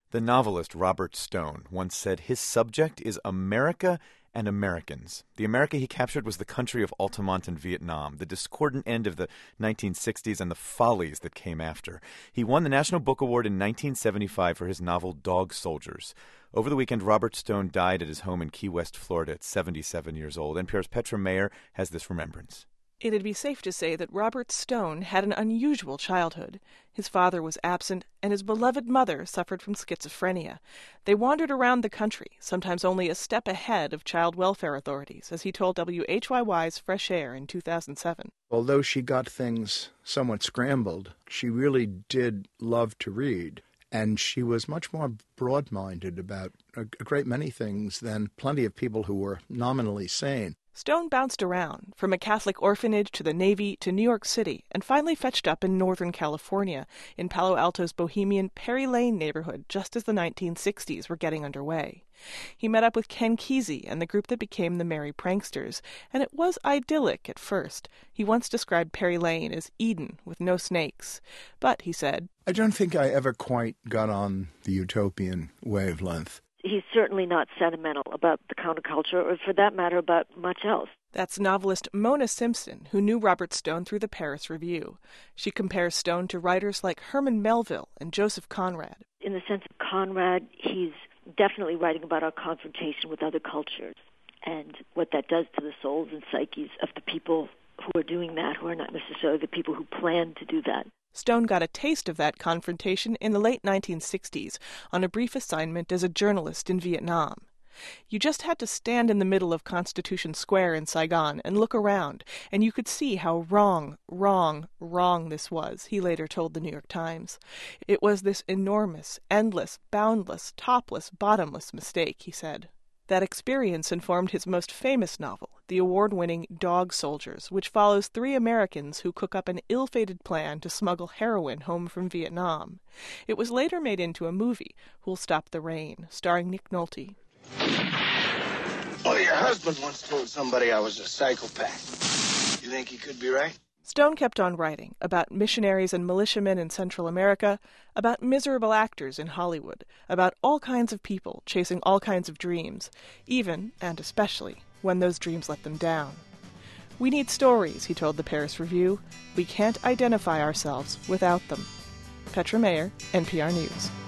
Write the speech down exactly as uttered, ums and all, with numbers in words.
The novelist Robert Stone once said his subject is America and Americans. The America he captured was the country of Altamont and Vietnam, the discordant end of the nineteen sixties and the follies that came after. He won the National Book Award in nineteen seventy-five for his novel Dog Soldiers. Over the weekend, Robert Stone died at his home in Key West, Florida at seventy-seven years old. N P R's Petra Mayer has this remembrance. It'd be safe to say that Robert Stone had an unusual childhood. His father was absent, and his beloved mother suffered from schizophrenia. They wandered around the country, sometimes only a step ahead of child welfare authorities, as he told W H Y Y's Fresh Air in two thousand seven. Although she got things somewhat scrambled, she really did love to read. And she was much more broad-minded about a great many things than plenty of people who were nominally sane. Stone bounced around, from a Catholic orphanage to the Navy to New York City, and finally fetched up in Northern California, in Palo Alto's bohemian Perry Lane neighborhood, just as the nineteen sixties were getting underway. He met up with Ken Kesey and the group that became the Merry Pranksters, and it was idyllic at first. He once described Perry Lane as Eden with no snakes. But, he said, I don't think I ever quite got on the utopian wavelength. He's certainly not sentimental about the counterculture, or for that matter, about much else. That's novelist Mona Simpson, who knew Robert Stone through the Paris Review. She compares Stone to writers like Herman Melville and Joseph Conrad. In the sense of Conrad, he's definitely writing about our confrontation with other cultures and what that does to the souls and psyches of the people who are doing that, who are not necessarily the people who plan to do that. Stone got a taste of that confrontation in the late nineteen sixties on a brief assignment as a journalist in Vietnam. You just had to stand in the middle of Constitution Square in Saigon and look around, and you could see how wrong, wrong, wrong this was, he later told the New York Times. It was this enormous, endless, boundless, topless, bottomless mistake, he said. That experience informed his most famous novel, the award-winning Dog Soldiers, which follows three Americans who cook up an ill-fated plan to smuggle heroin home from Vietnam. It was later made into a movie, Who'll Stop the Rain, starring Nick Nolte. Well, your husband once told somebody I was a psychopath. You think he could be right? Stone kept on writing about missionaries and militiamen in Central America, about miserable actors in Hollywood, about all kinds of people chasing all kinds of dreams, even, and especially, when those dreams let them down. We need stories, he told the Paris Review. We can't identify ourselves without them. Petra Mayer, N P R News.